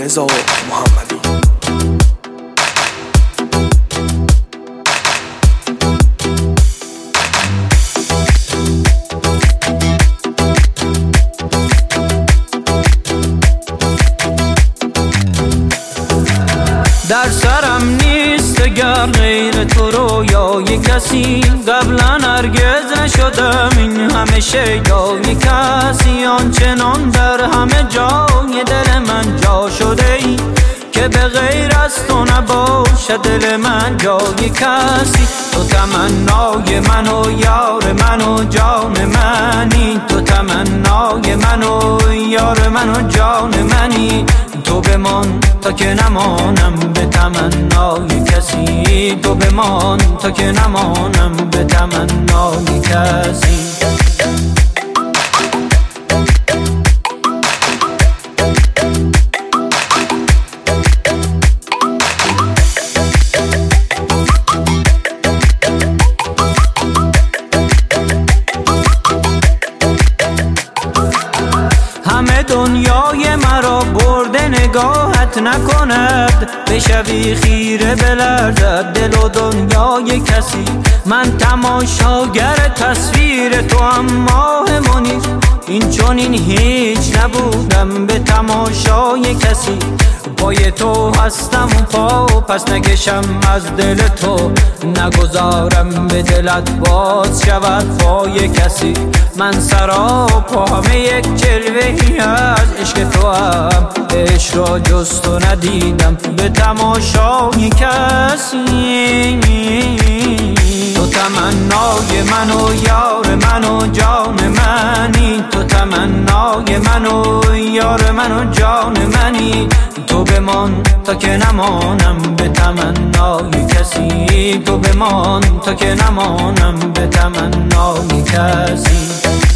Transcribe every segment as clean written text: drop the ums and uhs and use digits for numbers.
رضا محمدی. در سرم نیست گر غیر تو رویای کسی، قبلا هرگز نشدم این همه شیدای کسی. آنچنان در همه جای دل من جا شده ای که به غیر از تو نباشد دل من جای کسی. تو تمنای من و یار من و جان منی، تو تمنای من و یار من و جان منی. تو بمان تا که نمانم به تمنای کسی، تو بمان تا که نمانم به تمنای کسی. همه دنیای مرا برده نگاهت نکند، بشوی خیره بلرزد دل و دنیای کسی. من تماشاگر تصویر تو اما همونی، این چون این هیچ نبودم به تماشای کسی. پای تو هستم و پا پس نکشم از دل تو، نگذارم به دلت باز شود پای کسی. من سراپا همه یک جلوهی از عشق تو هم، عشق را جز تو ندیدم به تماشای کسی. تو تمنای من و یار من و جان منی، تو تمنای من و یار من و جان منی. تو بمان تا که نمانم به تمنای کسی، تو بمان تا که نمانم به تمنای کسی.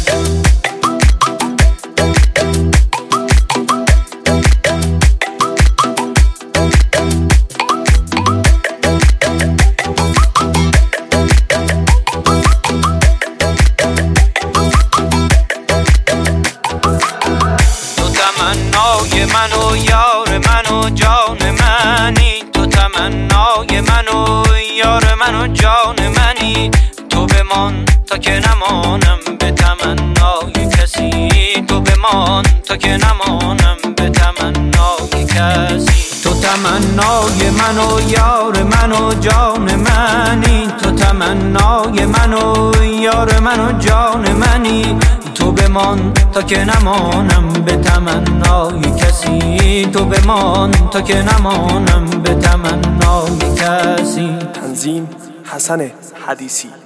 تمنای من و یار من و جان منی، تو تمنای من و یار من و جان منی. تو بمان تا که نمانم به تمنای کسی، تو بمان تا که نمانم به تمنای کسی. تو تمنای من و یار من و جان منی، تو تمنای من و یار من و جان منی. تو بمان تا که نمانم به تمنای کسی، تو بمان تا که نمانم به تمنای کسی. تنظیم حسن حدیثی.